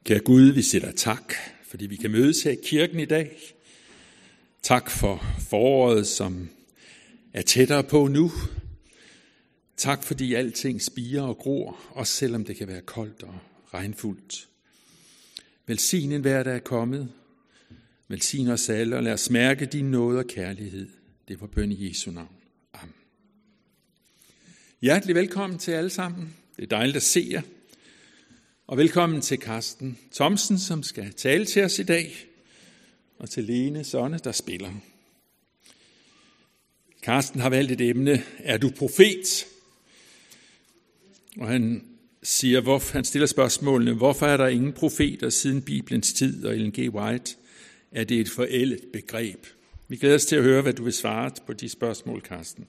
Kære Gud, vi siger dig tak, fordi vi kan mødes her i kirken i dag. Tak for foråret, som er tættere på nu. Tak fordi alting spirer og gror, også selvom det kan være koldt og regnfuldt. Velsign enhver, der er kommet. Velsign os alle, og lad os mærke din nåde og kærlighed. Det var bøn i Jesu navn. Amen. Hjertelig velkommen til alle sammen. Det er dejligt at se jer. Og velkommen til Carsten Thomsen, som skal tale til os i dag, og til Lene Sonne, der spiller. Carsten har valgt et emne, er du profet? Og han stiller spørgsmålene, hvorfor er der ingen profeter siden Bibelens tid, og Ellen G. White, er det et forældet begreb? Vi glæder os til at høre, hvad du vil svare på de spørgsmål, Carsten.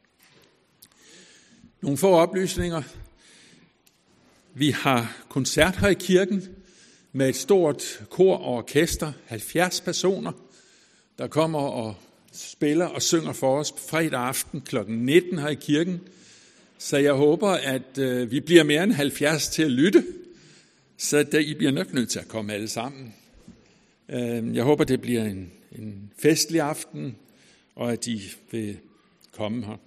Nogle få oplysninger. Vi har koncert her i kirken med et stort kor og orkester, 70 personer, der kommer og spiller og synger for os fredag aften kl. 19 her i kirken. Så jeg håber, at vi bliver mere end 70 til at lytte, så I bliver nok nødt til at komme alle sammen. Jeg håber, det bliver en festlig aften, og at I vil komme her.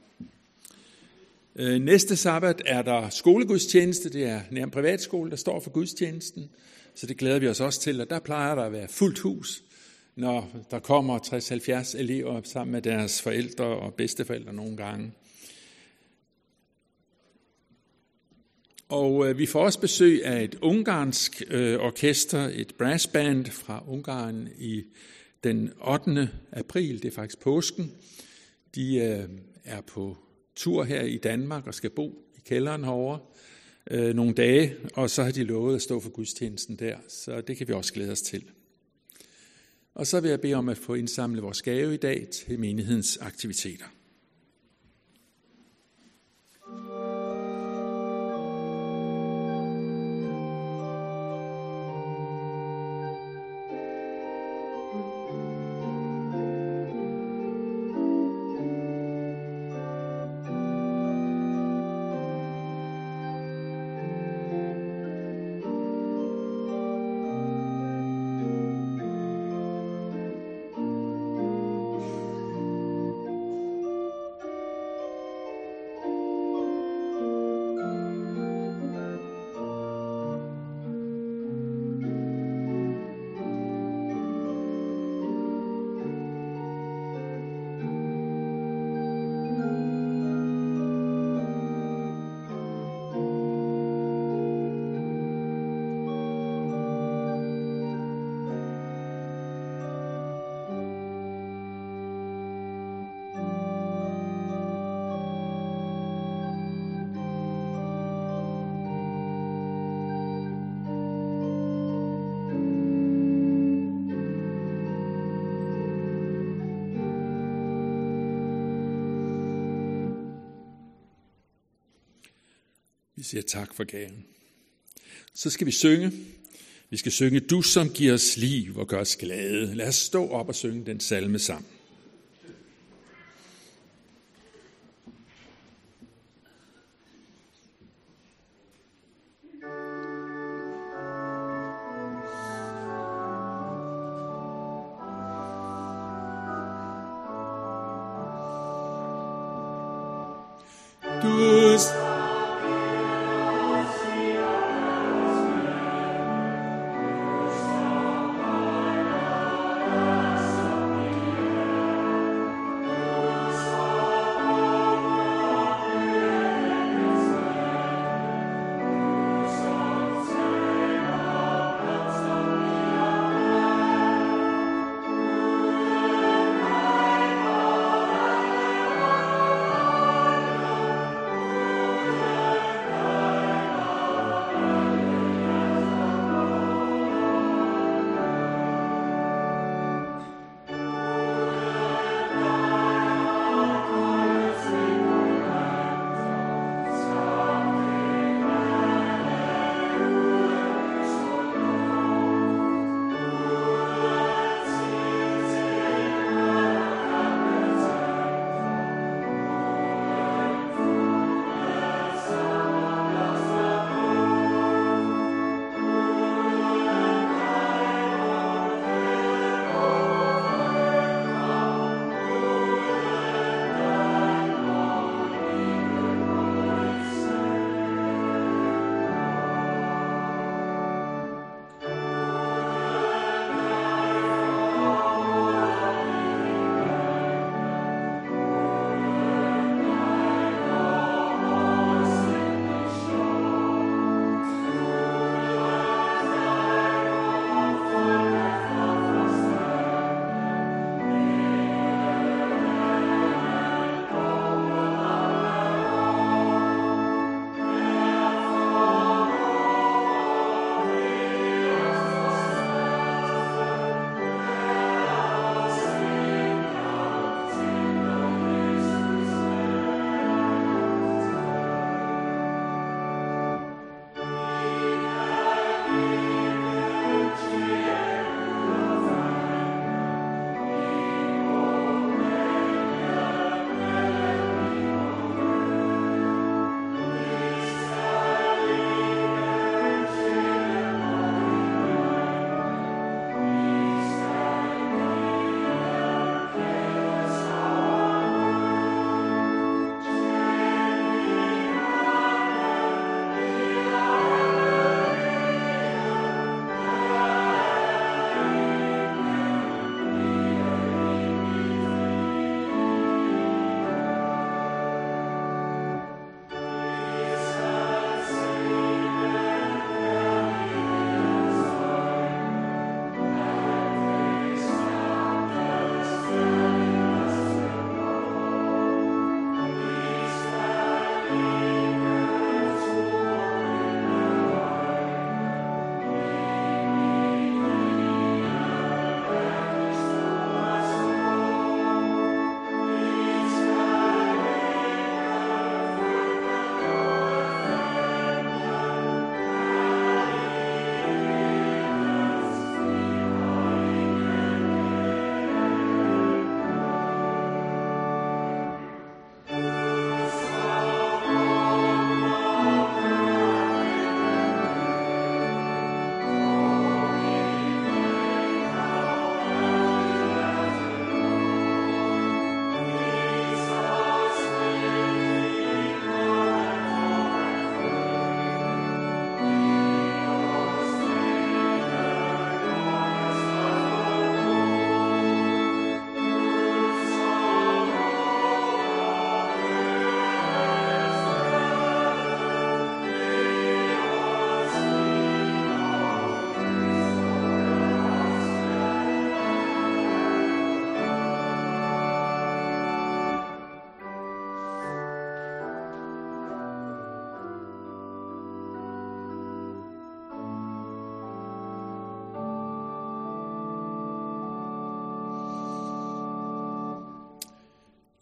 Næste sabbat er der skolegudstjeneste. Det er nær en privatskole, der står for gudstjenesten. Så det glæder vi os også til, og der plejer der at være fuldt hus, når der kommer 60-70 elever sammen med deres forældre og bedsteforældre nogle gange. Og vi får også besøg af et ungarsk orkester, et brassband fra Ungarn i den 8. april, det er faktisk påsken. De er på tur her i Danmark og skal bo i kælderen herovre nogle dage, og så har de lovet at stå for gudstjenesten der, så det kan vi også glæde os til. Og så vil jeg bede om at få indsamlet vores gave i dag til menighedens aktiviteter. Vi siger tak for gaven. Så skal vi synge. Vi skal synge, du som giver os liv og gør os glade. Lad os stå op og synge den salme sammen.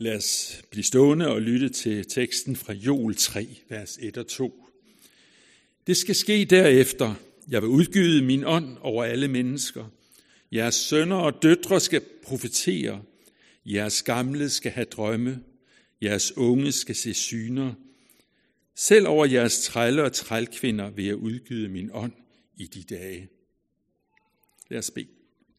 Lad os blive stående og lytte til teksten fra Joel 3, vers 1 og 2. Det skal ske derefter. Jeg vil udgyde min ånd over alle mennesker. Jeres sønner og døtre skal profetere. Jeres gamle skal have drømme. Jeres unge skal se syner. Selv over jeres trælle og trælkvinder vil jeg udgyde min ånd i de dage. Lad os bede.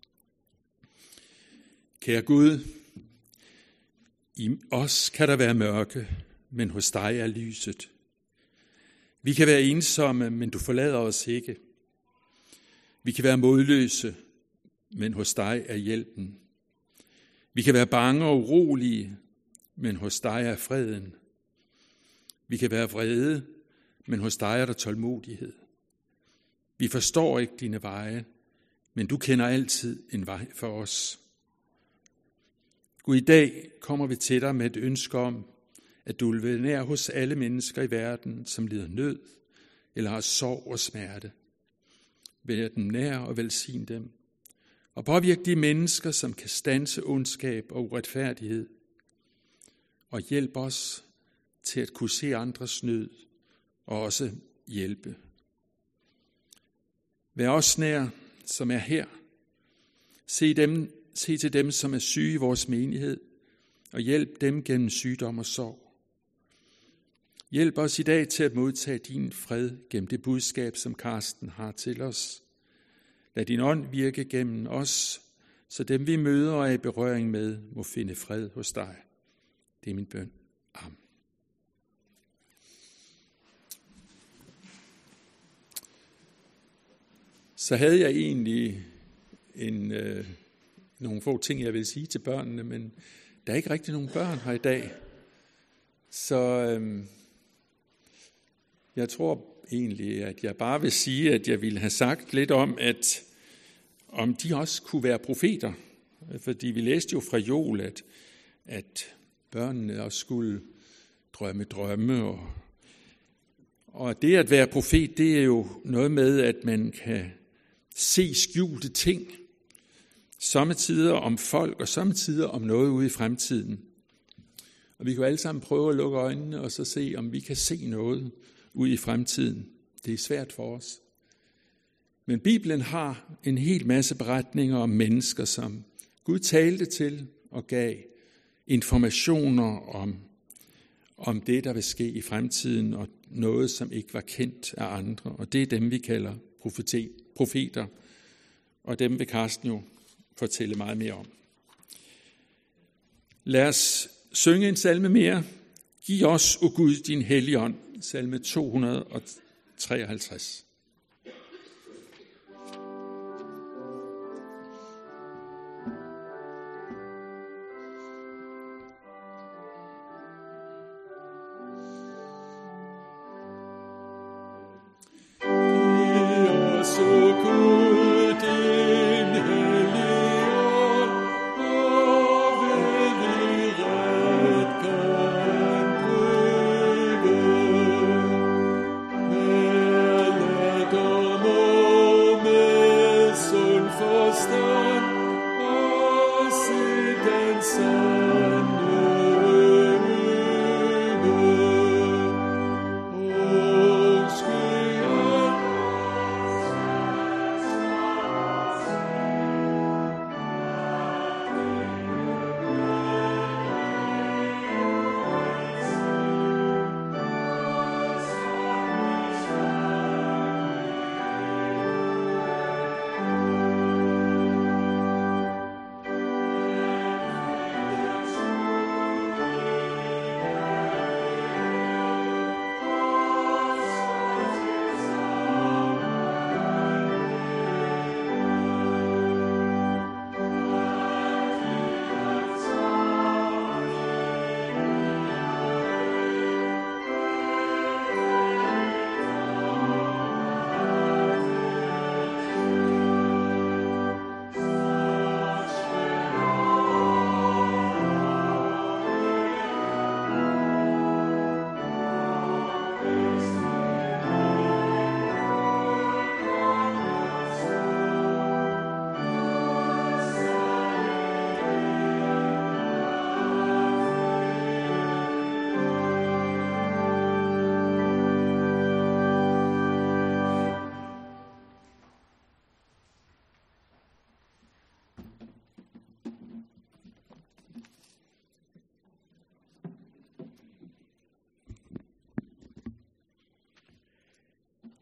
Kære Gud, i os kan der være mørke, men hos dig er lyset. Vi kan være ensomme, men du forlader os ikke. Vi kan være modløse, men hos dig er hjælpen. Vi kan være bange og urolige, men hos dig er freden. Vi kan være vrede, men hos dig er der tålmodighed. Vi forstår ikke dine veje, men du kender altid en vej for os. Gud, i dag kommer vi til dig med et ønske om, at du vil være nær hos alle mennesker i verden, som lider nød eller har sorg og smerte. Vær dem nær og velsign dem, og påvirk de mennesker, som kan standse ondskab og uretfærdighed, og hjælp os til at kunne se andres nød og også hjælpe. Vær os nær, som er her. Se til dem, som er syge i vores menighed, og hjælp dem gennem sygdom og sorg. Hjælp os i dag til at modtage din fred gennem det budskab, som Karsten har til os. Lad din ånd virke gennem os, så dem vi møder og er i berøring med, må finde fred hos dig. Det er min bøn. Amen. Så havde jeg egentlig nogle få ting, jeg vil sige til børnene, men der er ikke rigtig nogen børn her i dag. Så jeg tror egentlig, at jeg bare vil sige, at jeg ville have sagt lidt om de også kunne være profeter. Fordi vi læste jo fra Joel, at børnene også skulle drømme drømme. Og det at være profet, det er jo noget med, at man kan se skjulte ting. Sommetider om folk, og sommetider om noget ude i fremtiden. Og vi kan jo alle sammen prøve at lukke øjnene, og så se, om vi kan se noget ude i fremtiden. Det er svært for os. Men Bibelen har en hel masse beretninger om mennesker, som Gud talte til og gav informationer om det, der vil ske i fremtiden, og noget, som ikke var kendt af andre. Og det er dem, vi kalder profeter, og dem vil Karsten jo fortælle meget mere om. Lad os synge en salme mere. Giv os, o Gud, din hellige ånd. Salme 253.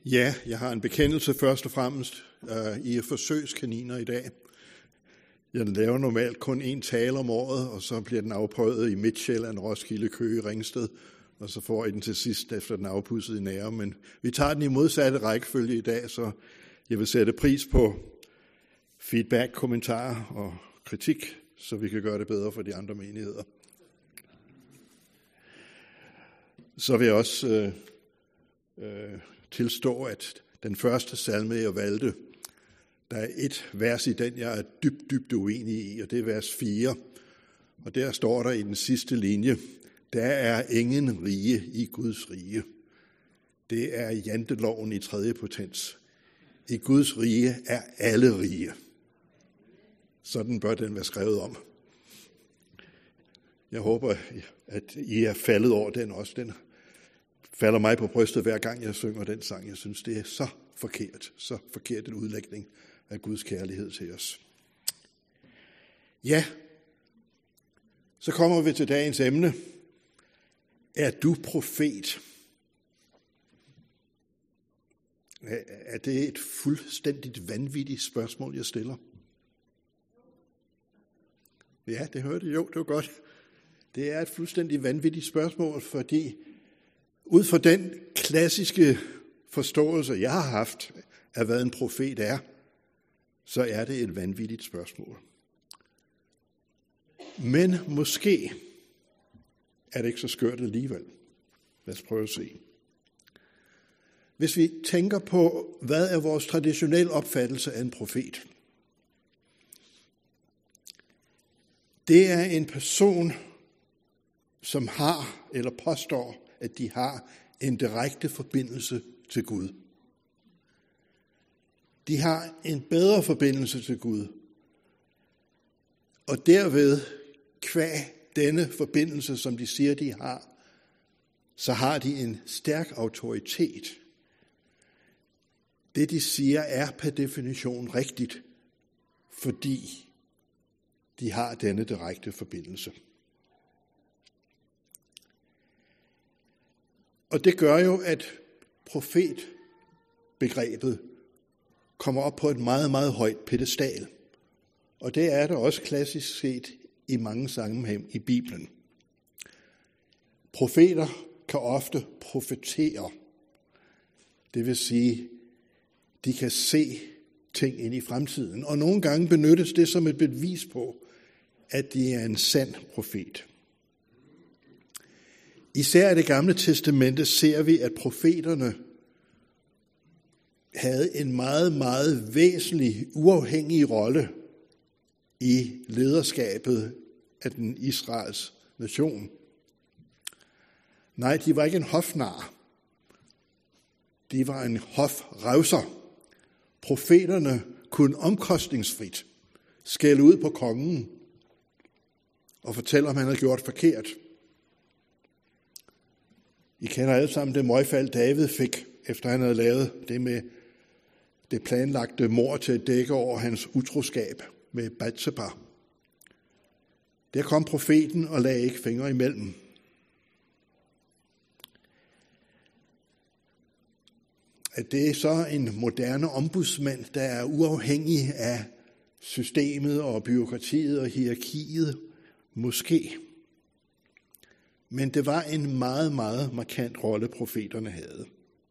Ja, jeg har en bekendelse først og fremmest. I er forsøgskaniner i dag. Jeg laver normalt kun én tale om året, og så bliver den afprøvet i Midtsjælland, Roskilde, Køge, Ringsted, og så får I den til sidst, efter den er afpudset i Nære. Men vi tager den i modsatte rækkefølge i dag, så jeg vil sætte pris på feedback, kommentarer og kritik, så vi kan gøre det bedre for de andre menigheder. Så vil jeg også tilstå, at den første salme, jeg valgte, der er et vers i den, jeg er dybt uenig i, og det er vers 4. Og der står der i den sidste linje, der er ingen rige i Guds rige. Det er janteloven i 3. potens. I Guds rige er alle rige. Sådan bør den være skrevet om. Jeg håber, at I er faldet over den også. Den falder mig på brystet, hver gang jeg synger den sang. Jeg synes, det er så forkert en udlægning af Guds kærlighed til os. Ja, så kommer vi til dagens emne. Er du profet? Er det et fuldstændigt vanvittigt spørgsmål, jeg stiller? Ja, det hørte jeg. Jo, det var godt. Det er et fuldstændig vanvittigt spørgsmål, fordi ud fra den klassiske forståelse, jeg har haft af, hvad en profet er, så er det et vanvittigt spørgsmål. Men måske er det ikke så skørt alligevel. Lad os prøve at se. Hvis vi tænker på, hvad er vores traditionelle opfattelse af en profet? Det er en person, som har eller påstår, at de har en direkte forbindelse til Gud. De har en bedre forbindelse til Gud. Og derved, qua denne forbindelse, som de siger, de har, så har de en stærk autoritet. Det, de siger, er per definition rigtigt, fordi de har denne direkte forbindelse. Og det gør jo, at profetbegrebet kommer op på et meget, meget højt pedestal. Og det er der også klassisk set i mange sammenhæng i Bibelen. Profeter kan ofte profetere. Det vil sige, de kan se ting ind i fremtiden. Og nogle gange benyttes det som et bevis på, at de er en sand profet. Især i Det Gamle Testamente ser vi, at profeterne havde en meget, meget væsentlig, uafhængig rolle i lederskabet af den Israels nation. Nej, de var ikke en hofnar. De var en hofrevser. Profeterne kunne omkostningsfrit skælde ud på kongen og fortælle, om han havde gjort forkert. I kender alle sammen det møgfald, David fik, efter han havde lavet det med det planlagte mord til at dække over hans utroskab med Batseba. Der kom profeten og lagde ikke fingre imellem. At det er så en moderne ombudsmand, der er uafhængig af systemet og byråkratiet og hierarkiet, måske. Men det var en meget, meget markant rolle, profeterne havde.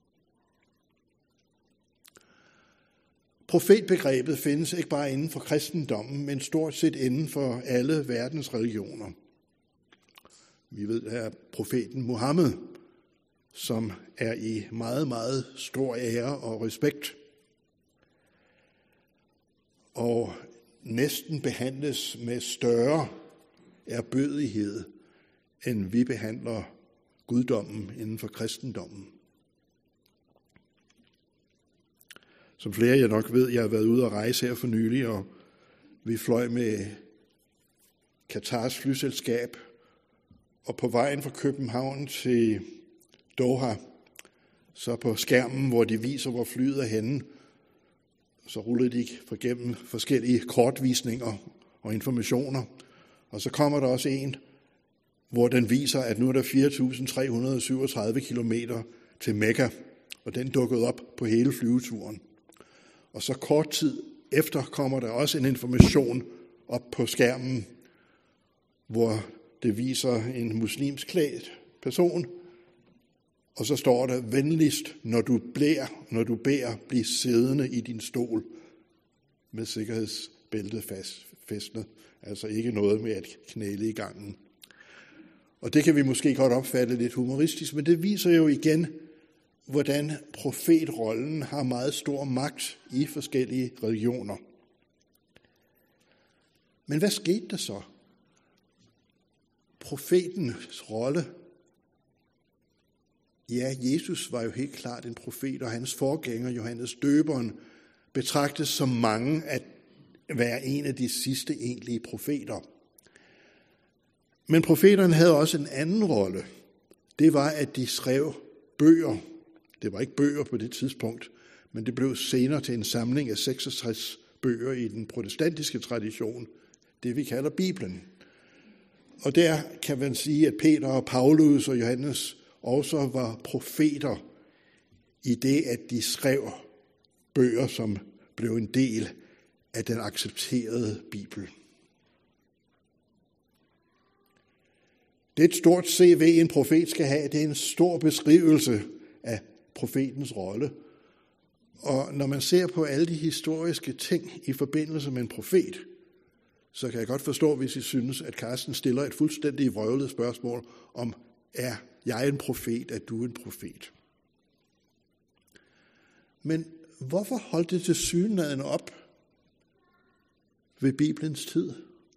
Profetbegrebet findes ikke bare inden for kristendommen, men stort set inden for alle verdens religioner. Vi ved, at er profeten Muhammed, som er i meget, meget stor ære og respekt, og næsten behandles med større ærbødighed, end vi behandler guddommen inden for kristendommen. Som flere af jer nok ved, jeg har været ude at rejse her for nylig, og vi fløj med Katars flyselskab, og på vejen fra København til Doha, så på skærmen, hvor de viser, hvor flyet er henne, så rullede de igennem forskellige kortvisninger og informationer, og så kommer der også en, hvor den viser, at nu er der 4.337 kilometer til Mekka, og den dukkede op på hele flyveturen. Og så kort tid efter kommer der også en information op på skærmen, hvor det viser en muslimsk klædt person, og så står der: venligst, når du beder, bliv siddende i din stol med sikkerhedsbæltet fæstnet. Altså ikke noget med at knæle i gangen. Og det kan vi måske godt opfatte lidt humoristisk, men det viser jo igen, hvordan profetrollen har meget stor magt i forskellige religioner. Men hvad skete der så? Profetens rolle. Ja, Jesus var jo helt klart en profet, og hans forgænger, Johannes Døberen, betragtes som mange at være en af de sidste egentlige profeter. Men profeterne havde også en anden rolle. Det var, at de skrev bøger. Det var ikke bøger på det tidspunkt, men det blev senere til en samling af 66 bøger i den protestantiske tradition, det vi kalder Bibelen. Og der kan man sige, at Peter og Paulus og Johannes også var profeter i det, at de skrev bøger, som blev en del af den accepterede Bibel. Det er et stort CV, en profet skal have. Det er en stor beskrivelse af profetens rolle. Og når man ser på alle de historiske ting i forbindelse med en profet, så kan jeg godt forstå, hvis I synes, at Carsten stiller et fuldstændig vrøvlet spørgsmål om, er jeg en profet, er du en profet? Men hvorfor holdt det tilsyneladende op ved Bibelens tid?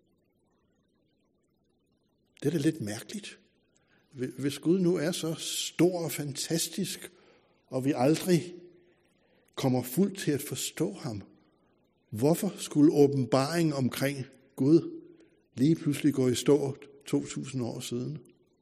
Det er da lidt mærkeligt. Hvis Gud nu er så stor og fantastisk, og vi aldrig kommer fuldt til at forstå ham, hvorfor skulle åbenbaringen omkring Gud lige pludselig gå i stå 2000 år siden?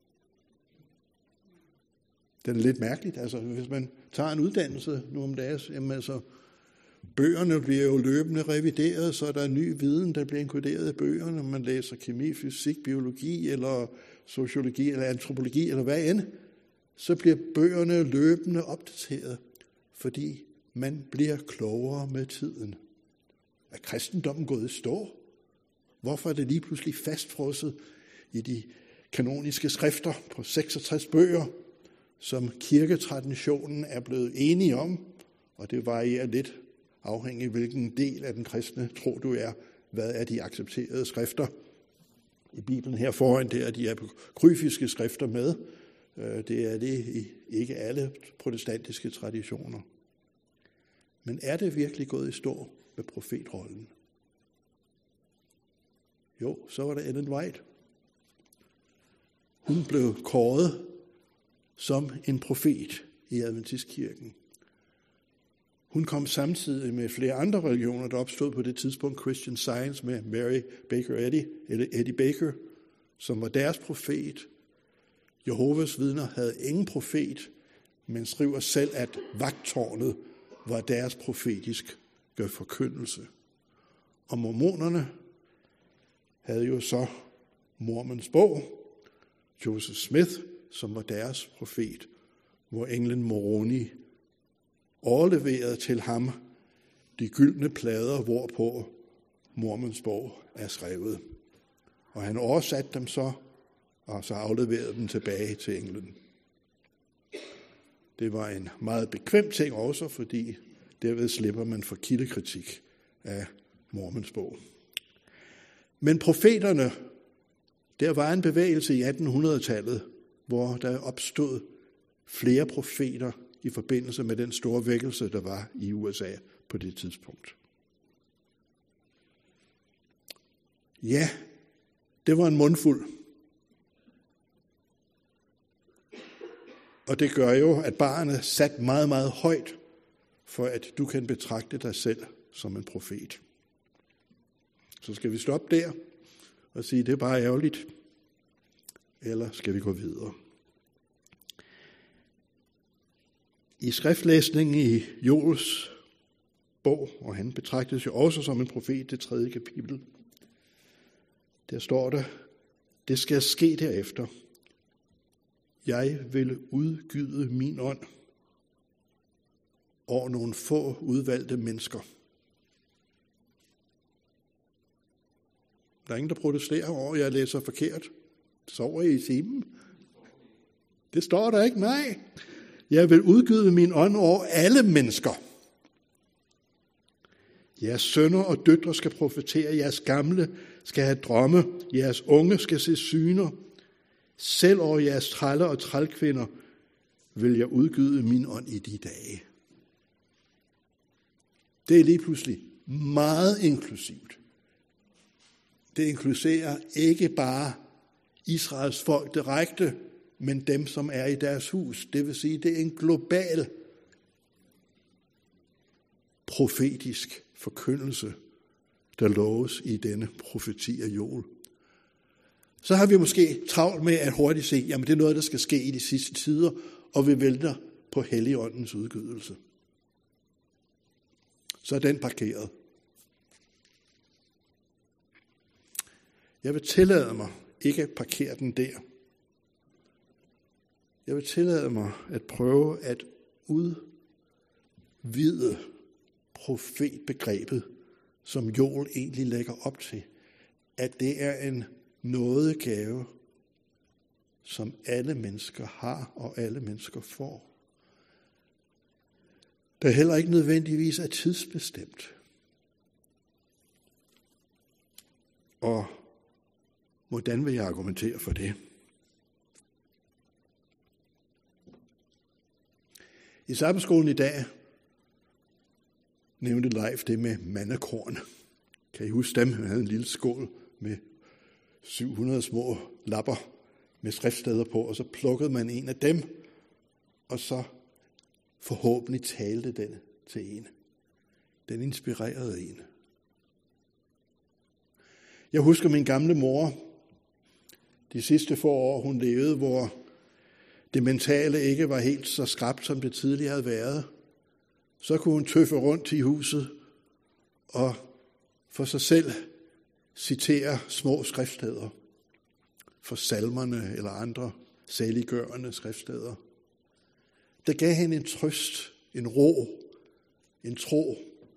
Det er lidt mærkeligt. Altså, hvis man tager en uddannelse nu om dagen, jamen altså, bøgerne bliver jo løbende revideret, så er der ny viden, der bliver inkluderet i bøgerne. Man læser kemi, fysik, biologi, eller sociologi, eller antropologi, eller hvad end, så bliver bøgerne løbende opdateret, fordi man bliver klogere med tiden. Er kristendommen gået i stå? Hvorfor er det lige pludselig fastfrosset i de kanoniske skrifter på 66 bøger, som kirketraditionen er blevet enige om, og det varierer lidt afhængig af hvilken del af den kristne tro du er. Hvad er de accepterede skrifter? I Bibelen her foran, det er de apokryfiske skrifter med. Det er det i ikke alle protestantiske traditioner. Men er det virkelig gået i stå med profetrollen? Jo, så var der Ellen White. Hun blev kåret som en profet i Adventistkirken. Hun kom samtidig med flere andre religioner, der opstod på det tidspunkt, Christian Science med Mary Baker Eddy, eller Eddie Baker, som var deres profet. Jehovas vidner havde ingen profet, men skriver selv, at vagttårnet var deres profetiske forkyndelse. Og mormonerne havde jo så Mormons bog, Joseph Smith, som var deres profet, hvor englen Moroni overleverede til ham de gyldne plader, hvorpå Mormons bog er skrevet. Og han oversatte dem så, og så afleverede dem tilbage til englen. Det var en meget bekvem ting også, fordi derved slipper man for kildekritik af Mormons bog. Men profeterne, der var en bevægelse i 1800-tallet, hvor der opstod flere profeter i forbindelse med den store vækkelse, der var i USA på det tidspunkt. Ja, det var en mundfuld. Og det gør jo, at barren er sat meget, meget højt, for at du kan betragte dig selv som en profet. Så skal vi stoppe der og sige, det er bare ærgerligt. Eller skal vi gå videre? I skriftlæsningen i Joels bog, og han betragtes jo også som en profet, det 3. kapitel, der står der, det skal ske derefter. Jeg vil udgyde min ånd over nogle få udvalgte mennesker. Der er ingen, der protesterer over, at jeg læser forkert. Sover I i timen? Det står der ikke, nej. Jeg vil udgyde min ånd over alle mennesker. Jeres sønner og døtre skal profetere, jeres gamle skal have drømme, jeres unge skal se syner. Selv over jeres træller og trælkvinder vil jeg udgyde min ånd i de dage. Det er lige pludselig meget inklusivt. Det inkluderer ikke bare Israels folk direkte, men dem, som er i deres hus. Det vil sige, det er en global profetisk forkyndelse, der loves i denne profeti af Joel. Så har vi måske travlt med at hurtigt se, jamen det er noget, der skal ske i de sidste tider, og vi venter på Helligåndens udgydelse. Så er den parkeret. Jeg vil tillade mig ikke at parkere den der. Jeg vil tillade mig at prøve at udvide profetbegrebet, som Joel egentlig lægger op til, at det er en nådegave, som alle mennesker har og alle mennesker får. Der heller ikke nødvendigvis er tidsbestemt. Og hvordan vil jeg argumentere for det? I sabbatskolen i dag nævnte Leif det med mandekorn. Kan I huske dem? Han havde en lille skål med 700 små lapper med skriftsteder på, og så plukkede man en af dem, og så forhåbentlig talte den til en. Den inspirerede en. Jeg husker min gamle mor, de sidste få år hun levede, hvor det mentale ikke var helt så skrapt, som det tidligere havde været. Så kunne hun tøffe rundt i huset og for sig selv citere små skriftsteder for salmerne eller andre saliggørende skriftsteder. Der gav hende en trøst, en ro, en tro.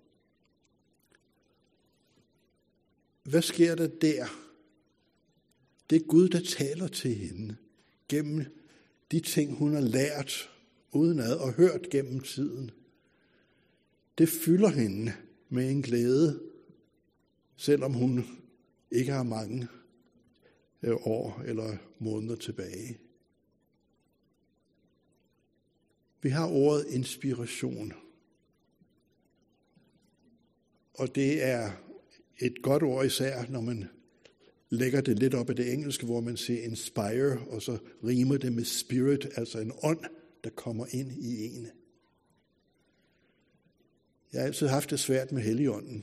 Hvad sker der der? Det er Gud, der taler til hende gennem de ting, hun har lært udenad og hørt gennem tiden. Det fylder hende med en glæde, selvom hun ikke har mange år eller måneder tilbage. Vi har ordet inspiration, og det er et godt ord især, når man lægger det lidt op af det engelske, hvor man siger inspire, og så rimer det med spirit, altså en ånd, der kommer ind i en. Jeg har altid haft det svært med Helligånden.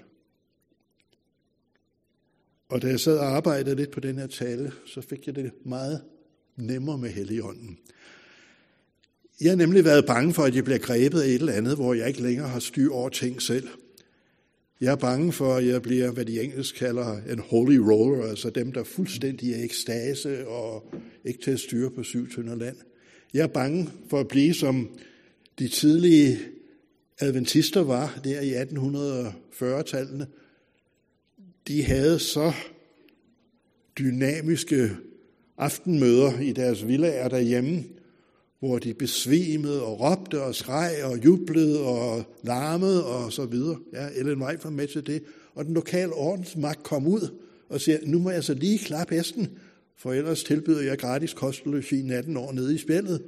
Og da jeg sad og arbejdede lidt på den her tale, så fik jeg det meget nemmere med Helligånden. Jeg har nemlig været bange for, at jeg bliver grebet af et eller andet, hvor jeg ikke længere har styr over ting selv. Jeg er bange for, at jeg bliver, hvad de engelsk kalder en holy roller, altså dem, der fuldstændig er ekstase og ikke til at styre på 7 tønder land. Jeg er bange for at blive som de tidlige adventister var der i 1840-tallene. De havde så dynamiske aftenmøder i deres villaer derhjemme, hvor de besvimede og råbte og skreg og jublede og larmede og så videre. Ja, Ellen White var med til det. Og den lokale ordensmagt kom ud og siger, nu må jeg så lige klappe hesten, for ellers tilbyder jeg gratis kostlogi i 18 år nede i spjældet.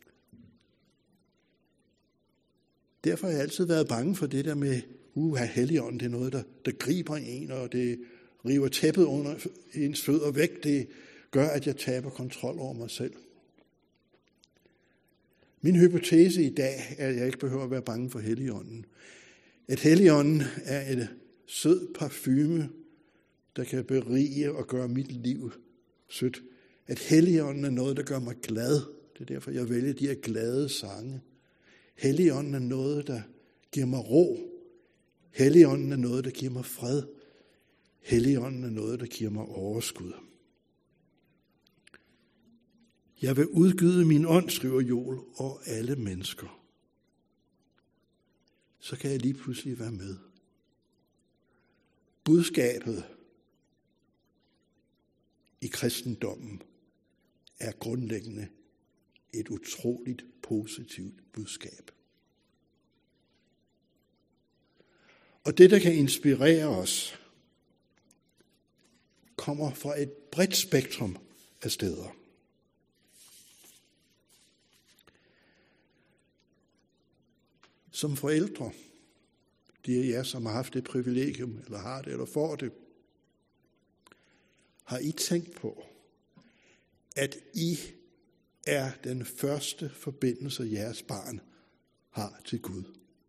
Derfor har jeg altid været bange for det der med, Helligånden, det er noget, der griber en, og det river tæppet under ens fødder væk. Det gør, at jeg taber kontrol over mig selv. Min hypotese i dag er, at jeg ikke behøver at være bange for Helligånden. At Helligånden er et sød parfume, der kan berige og gøre mit liv sødt. At Helligånden er noget, der gør mig glad. Det er derfor, jeg vælger de her glade sange. Helligånden er noget, der giver mig ro. Helligånden er noget, der giver mig fred. Helligånden er noget, der giver mig overskud. Jeg vil udgyde min ånd, skriver Joel, over alle mennesker. så kan jeg lige pludselig være med. Budskabet i kristendommen er grundlæggende et utroligt positivt budskab. Og det, der kan inspirere os, kommer fra et bredt spektrum af steder. Som forældre, de af jer, som har haft det privilegium, eller har det, eller får det, har I tænkt på, at I er den første forbindelse, jeres barn har til Gud.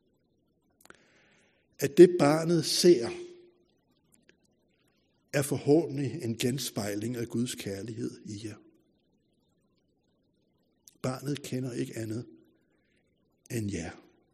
At det barnet ser, er forhåbentlig en genspejling af Guds kærlighed i jer. Barnet kender ikke andet end jer.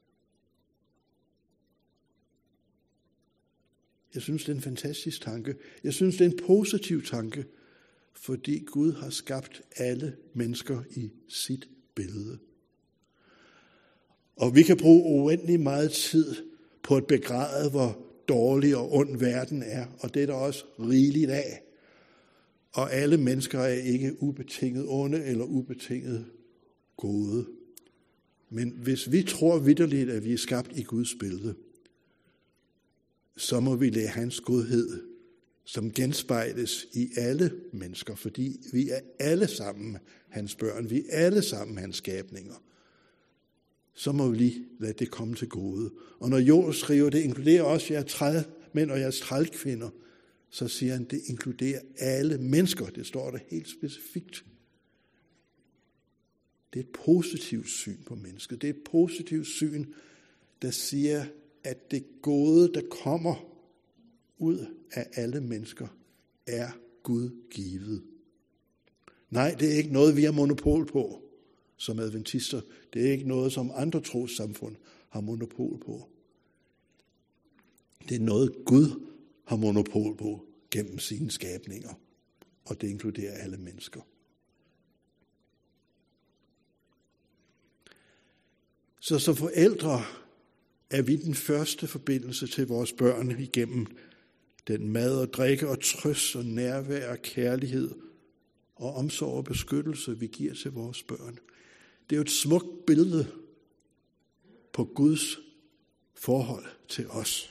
Jeg synes, det er en fantastisk tanke. Jeg synes, det er en positiv tanke, fordi Gud har skabt alle mennesker i sit billede. Og vi kan bruge uendelig meget tid på at begræde, hvor dårlig og ond verden er, og det er der også rigeligt af. Og alle mennesker er ikke ubetinget onde eller ubetinget gode. Men hvis vi tror vitterligt, at vi er skabt i Guds billede, så må vi lade hans godhed, som genspejles i alle mennesker, fordi vi er alle sammen hans børn, vi er alle sammen hans skabninger. Så må vi lige lade det komme til gode. Og når Joel skriver, det inkluderer også jeres trælmænd og jeres trælkvinder, så siger han, det inkluderer alle mennesker. Det står der helt specifikt. Det er et positivt syn på mennesket. Det er et positivt syn, der siger, at det gode, der kommer ud af alle mennesker, er Gud givet. Nej, det er ikke noget, vi har monopol på som adventister. Det er ikke noget, som andre trossamfund har monopol på. Det er noget, Gud har monopol på gennem sine skabninger, og det inkluderer alle mennesker. Så som forældre er vi den første forbindelse til vores børn igennem den mad og drikke og trøst og nærvær og kærlighed og omsorg og beskyttelse, vi giver til vores børn. Det er jo et smukt billede på Guds forhold til os.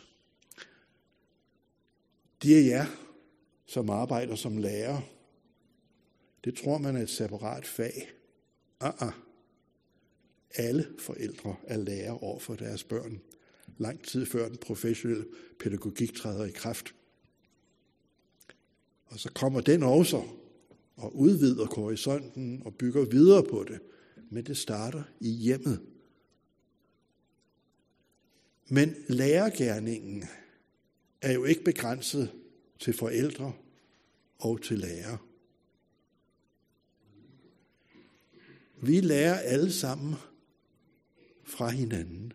De af jer, som arbejder som lærer, det tror man er et separat fag. Alle forældre er lærer over for deres børn, lang tid før den professionelle pædagogik træder i kraft. Og så kommer den også og udvider horisonten og bygger videre på det. Men det starter i hjemmet. Men lærergerningen er jo ikke begrænset til forældre og til lærere. Vi lærer alle sammen fra hinanden.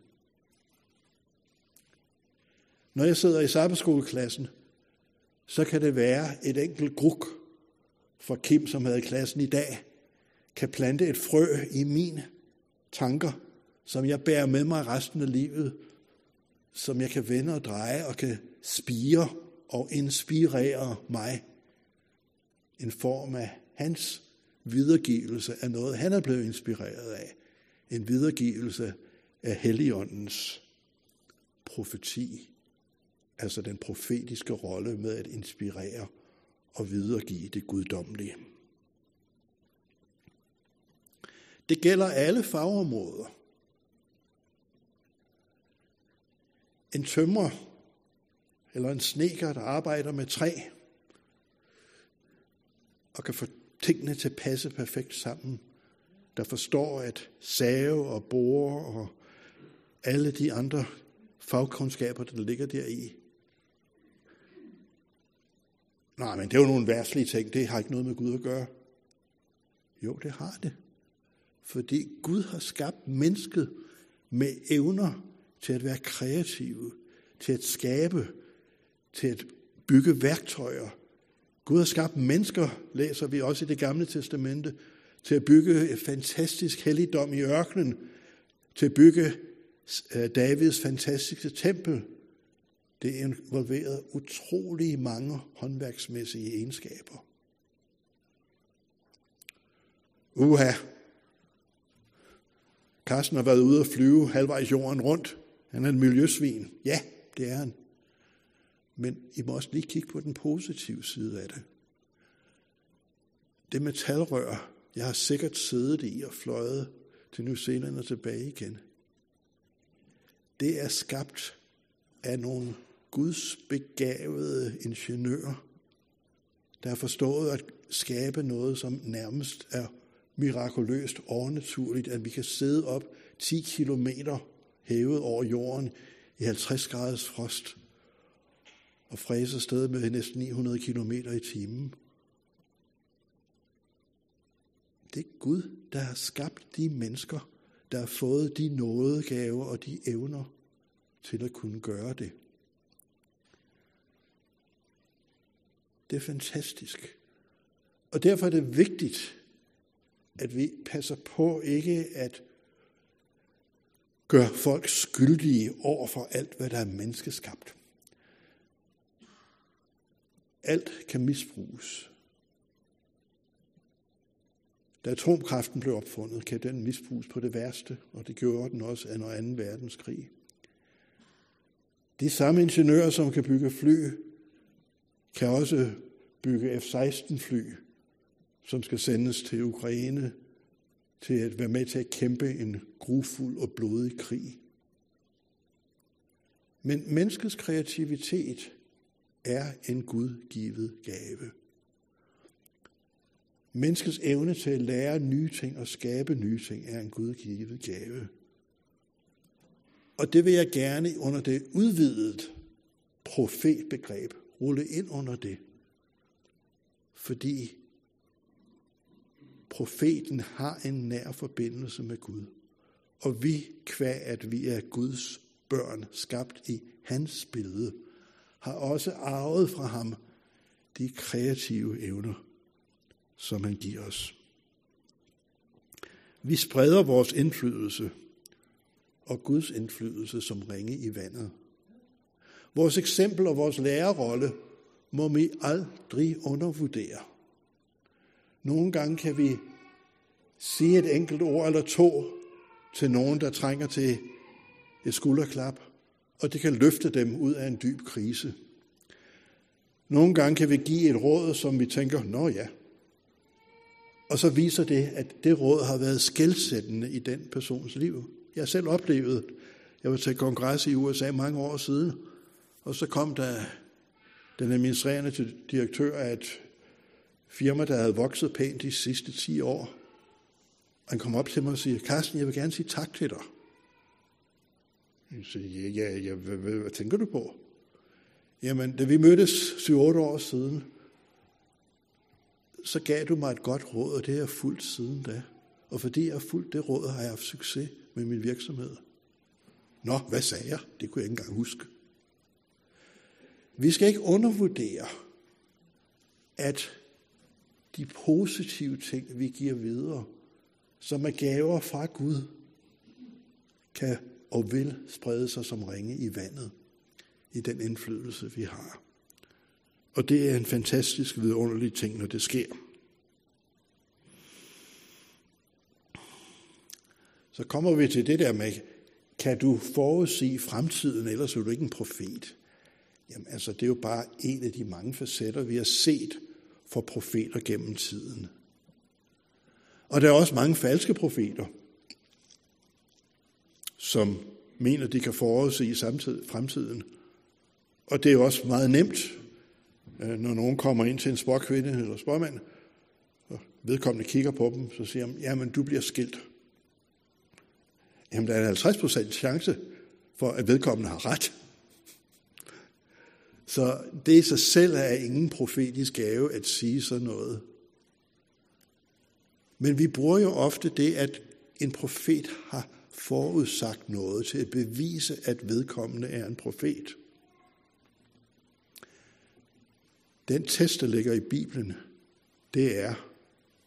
Når jeg sidder i sabbatskoleklassen, så kan det være et enkelt gruk fra Kim, som havde klassen i dag, kan plante et frø i mine tanker, som jeg bærer med mig resten af livet, som jeg kan vende og dreje og kan spire og inspirere mig. En form af hans videregivelse af noget, han er blevet inspireret af. En videregivelse af Helligåndens profeti, altså den profetiske rolle med at inspirere og videregive det guddommelige. Det gælder alle fagområder. En tømrer eller en snedker, der arbejder med træ og kan få tingene til at passe perfekt sammen, der forstår at save og bore og alle de andre fagkundskaber, der ligger deri. Nej, men det er jo nogle verdslige ting, det har ikke noget med Gud at gøre. Jo, det har det. Fordi Gud har skabt mennesket med evner til at være kreative, til at skabe, til at bygge værktøjer. Gud har skabt mennesker, læser vi også i Det Gamle Testamente, til at bygge et fantastisk helligdom i ørkenen, til at bygge Davids fantastiske tempel, det involverede utrolig mange håndværksmæssige egenskaber. Carsten har været ude at flyve halvvejs jorden rundt. Han er en miljøsvin. Ja, det er han. Men I må også lige kigge på den positive side af det. Det metalrør, jeg har sikkert siddet i og fløjet til New Zealand og tilbage igen. Det er skabt af nogle gudsbegavede ingeniører, der har forstået at skabe noget, som nærmest er mirakuløst overnaturligt, at vi kan sidde op 10 kilometer hævet over jorden i 50 graders frost og fræse afsted med næsten 900 kilometer i timen. Det er Gud, der har skabt de mennesker, der har fået de nådegaver og de evner til at kunne gøre det. Det er fantastisk. Og derfor er det vigtigt, at vi passer på ikke at gøre folk skyldige over for alt, hvad der er menneskeskabt. Alt kan misbruges. Da atomkraften blev opfundet, kan den misbruges på det værste, og det gjorde den også under 2. verdenskrig. De samme ingeniører, som kan bygge fly, kan også bygge F-16-fly, som skal sendes til Ukraine til at være med til at kæmpe en grufuld og blodig krig. Men menneskets kreativitet er en gudgivet gave. Menneskets evne til at lære nye ting og skabe nye ting er en gudgivet gave. Og det vil jeg gerne under det udvidede profetbegreb rulle ind under det. Fordi profeten har en nær forbindelse med Gud. Og vi, qua at vi er Guds børn, skabt i hans billede, har også arvet fra ham de kreative evner, som han giver os. Vi spreder vores indflydelse og Guds indflydelse som ringe i vandet. Vores eksempel og vores lærerrolle må vi aldrig undervurdere. Nogle gange kan vi sige et enkelt ord eller to til nogen, der trænger til et skulderklap, og det kan løfte dem ud af en dyb krise. Nogle gange kan vi give et råd, som vi tænker, nå ja. Og så viser det, at det råd har været skelsættende i den persons liv. Jeg har selv oplevet, jeg var til kongres i USA mange år siden, og så kom der den administrerende direktør af et firma, der havde vokset pænt de sidste 10 år. Han kom op til mig og siger, Carsten, jeg vil gerne sige tak til dig. Jeg siger, hvad tænker du på? Jamen, da vi mødtes 7-8 år siden, så gav du mig et godt råd, og det har jeg fulgt siden da. Og fordi jeg har fulgt det råd, har jeg haft succes med min virksomhed. Nå, hvad sagde jeg? Det kunne jeg ikke engang huske. Vi skal ikke undervurdere, at de positive ting, vi giver videre, som er gaver fra Gud, kan og vil sprede sig som ringe i vandet i den indflydelse, vi har. Og det er en fantastisk vidunderlig ting, når det sker. Så kommer vi til det der med, kan du forudsige fremtiden, ellers er du ikke en profet? Jamen altså, det er jo bare en af de mange facetter, vi har set for profeter gennem tiden. Og der er også mange falske profeter, som mener, de kan forudsige fremtiden. Og det er jo også meget nemt, når nogen kommer ind til en spåkvinde eller spåmand, og vedkommende kigger på dem, så siger de, jamen du bliver skilt. Jamen der er 50% chance for, at vedkommende har ret. Så det i sig selv er ingen profetisk gave at sige sådan noget. Men vi bruger jo ofte det, at en profet har forudsagt noget til at bevise, at vedkommende er en profet. Den test, der ligger i Bibelen, det er,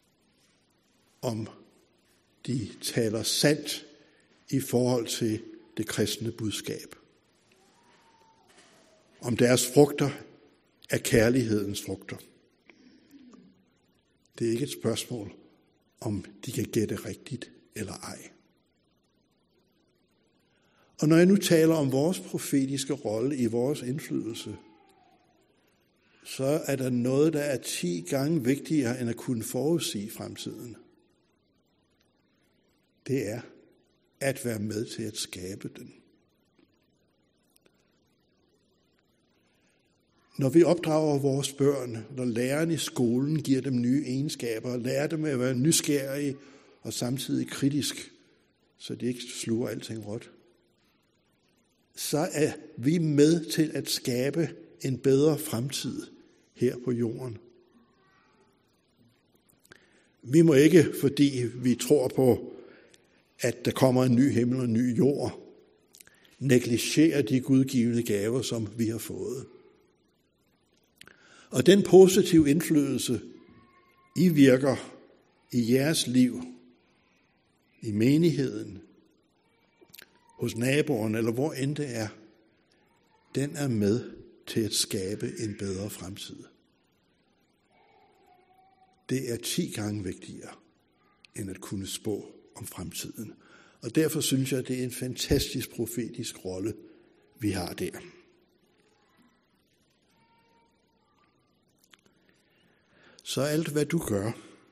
om de taler sandt i forhold til det kristne budskab. Om deres frugter er kærlighedens frugter. Det er ikke et spørgsmål, om de kan gætte rigtigt eller ej. Og når jeg nu taler om vores profetiske rolle i vores indflydelse, så er der noget, der er 10 gange vigtigere end at kunne forudsige fremtiden. Det er at være med til at skabe den. Når vi opdrager vores børn, når læreren i skolen giver dem nye egenskaber, og lærer dem at være nysgerrige og samtidig kritisk, så de ikke sluger alting råt, så er vi med til at skabe en bedre fremtid her på jorden. Vi må ikke, fordi vi tror på, at der kommer en ny himmel og en ny jord, negligere de gudgivende gaver, som vi har fået. Og den positive indflydelse, I virker i jeres liv, i menigheden, hos naboen eller hvor end det er, den er med til at skabe en bedre fremtid. Det er 10 gange vigtigere, end at kunne spå om fremtiden. Og derfor synes jeg, det er en fantastisk profetisk rolle, vi har der. Så alt, hvad du gør,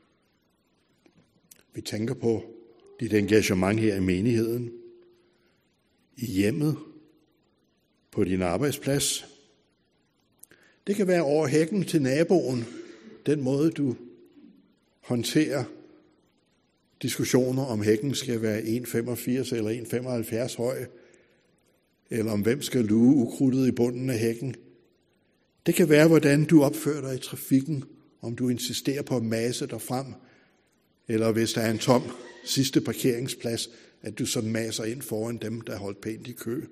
vi tænker på dit engagement her i menigheden, i hjemmet, på din arbejdsplads. Det kan være over hækken til naboen, den måde du håndterer diskussioner om hækken skal være 1,85 eller 1,75 høj, eller om hvem skal luge ukrudtet i bunden af hækken. Det kan være, hvordan du opfører dig i trafikken, om du insisterer på at mase dig frem, eller hvis der er en tom sidste parkeringsplads, at du så maser ind foran dem, der er holdt pænt i kø.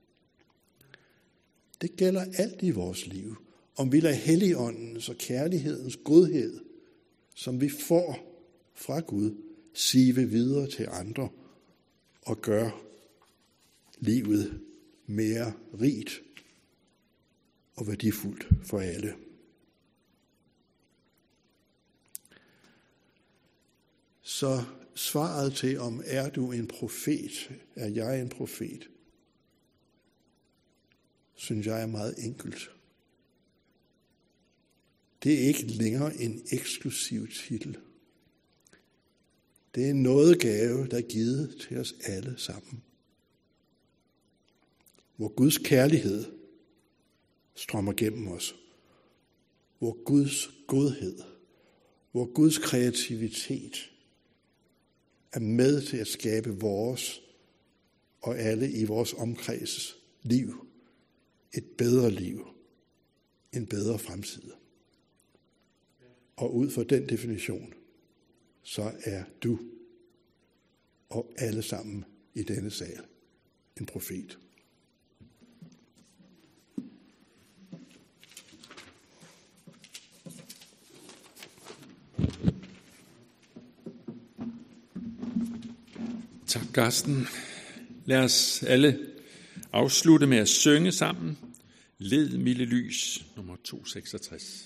Det gælder alt i vores liv. Om vi lader Helligåndens og kærlighedens godhed, som vi får fra Gud, sive videre til andre og gøre livet mere rigt og værdifuldt for alle. Så svaret til, om er du en profet, er jeg en profet, synes jeg er meget enkelt. Det er ikke længere en eksklusiv titel. Det er en nådegave, der er givet til os alle sammen. Hvor Guds kærlighed strømmer gennem os. Hvor Guds godhed, hvor Guds kreativitet er med til at skabe vores og alle i vores omkreds liv. Et bedre liv. En bedre fremtid. Og ud fra den definition, så er du og alle sammen i denne sal en profet. Tak, Karsten. Lad os alle afslutte med at synge sammen. Led milde lys, nummer 266.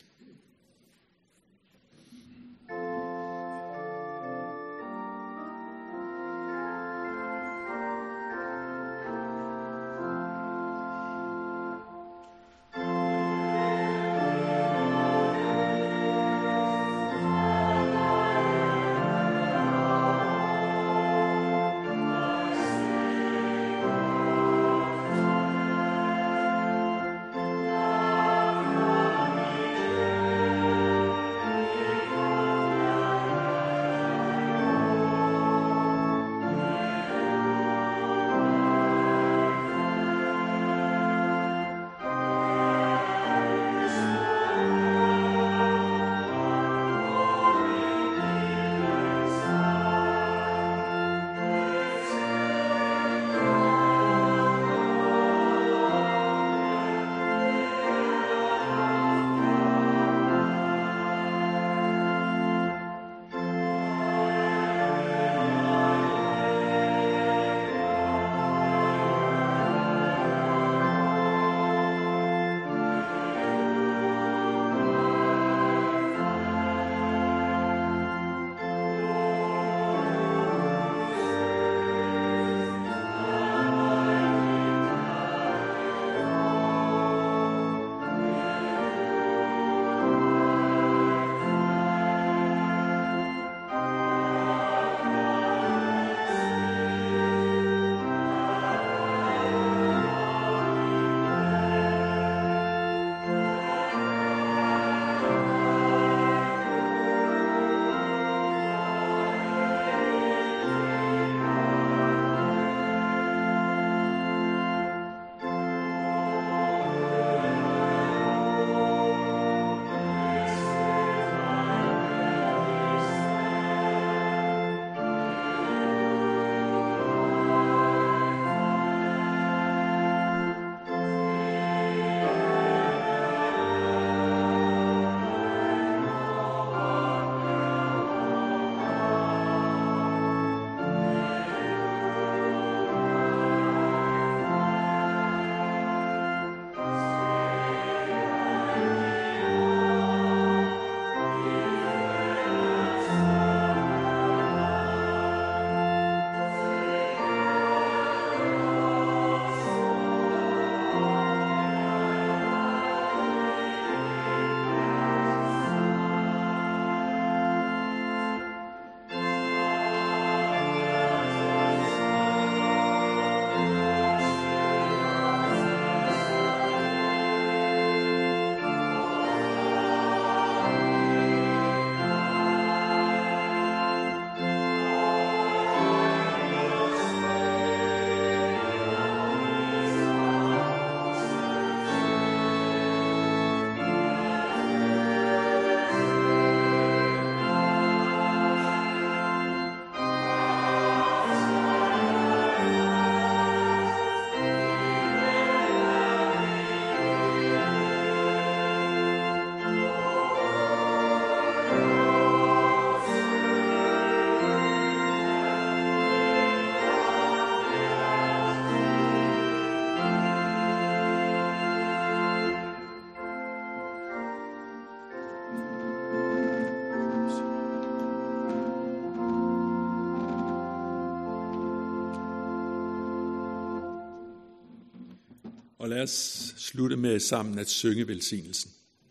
Og lad os slutte med sammen at synge velsignelsen.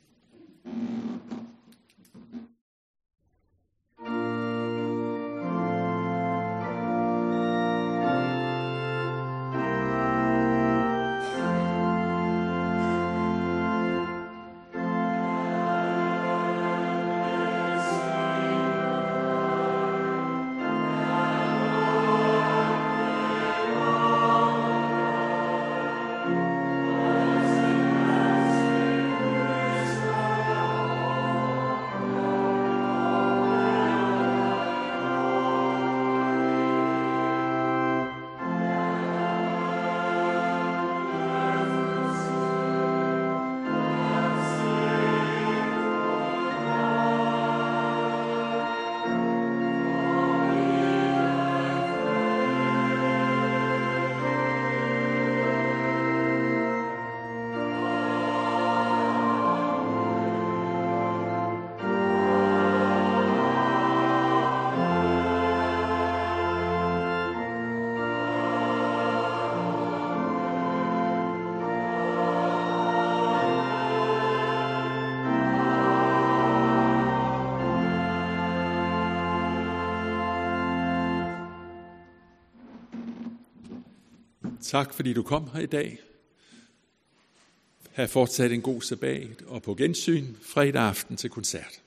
Tak fordi du kom her i dag. Ha' fortsat en god sabbat og på gensyn fredag aften til koncert.